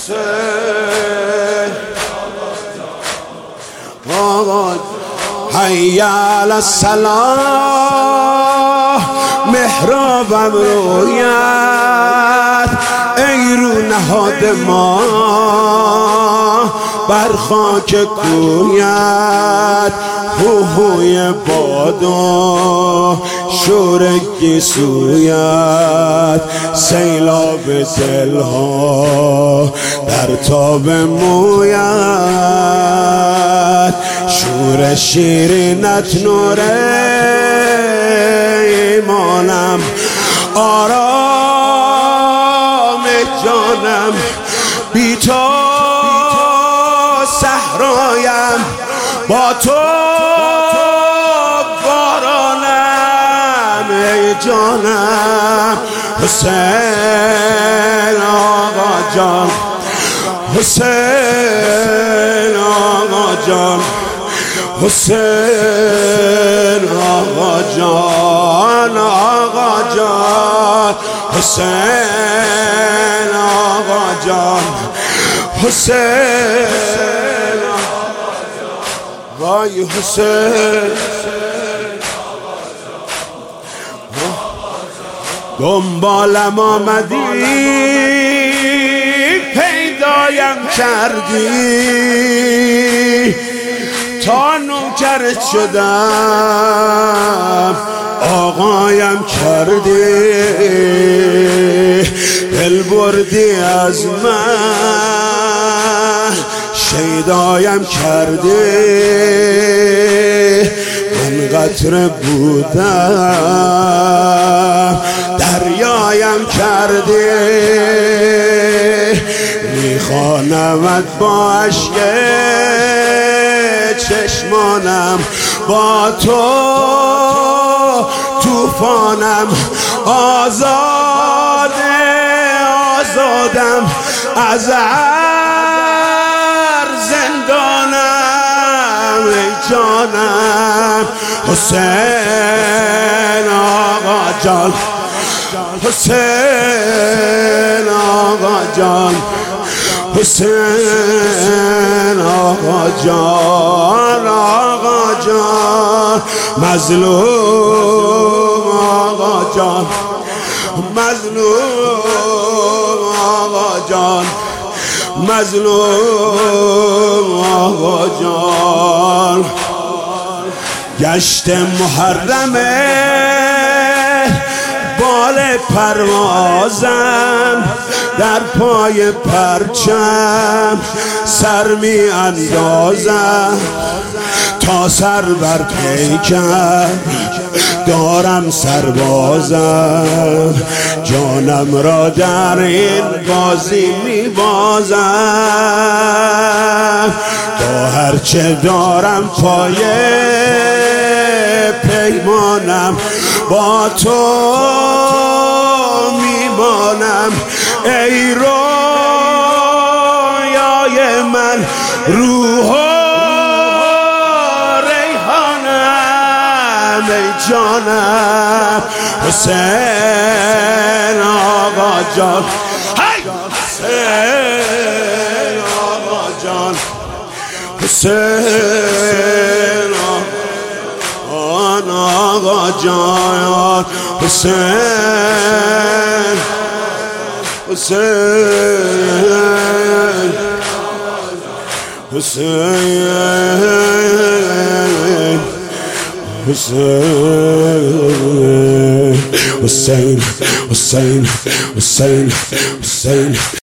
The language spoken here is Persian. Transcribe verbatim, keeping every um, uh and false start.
حسین آقا حی علی الصلاة محرابم رویت ای رو نهاد ما بر خاک کویت هوهوی بادا شور گیسویت سیلاب دلها در تاب مویت شور شیرینت نور ایمانم آرام جانم بی تو صحرایم با تو بارانم ای جانم حسین آقا جان حسین آقا جان حسین آقا جان آقا جان حسین آقا جان حسین وای حسین دنبالم آمدی پیدایم کردی تا نوکرت شدم آقایم کردی دل بردی از من شیدایم کردی من قطره بودم دریایم کردی میخوانمت با عشق چشمانم با تو توفانم آزاده آزادم از هر زندانم ای جانم حسین آقا جان حسین آقا جان حسین آقا جان آقا جان مظلوم آقا جان مظلوم آقا جان مظلوم آقا جان گشت محرمه بال پروازم در پای پرچم سر می اندازم تا سر بر پیکر دارم سربازم جانم را در این بازی می بازم تا هرچه دارم پای پیمانم با تو میمانم ای رویای من روح و ریحانم ای جانم حسین آقا جان حسین آقا جان حسین آقا جان حسین حسین حسین حسین حسین حسین حسین حسین